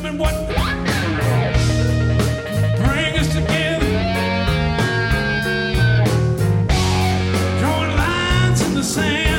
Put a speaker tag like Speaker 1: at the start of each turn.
Speaker 1: and what bring us together. Drawing lines in the sand.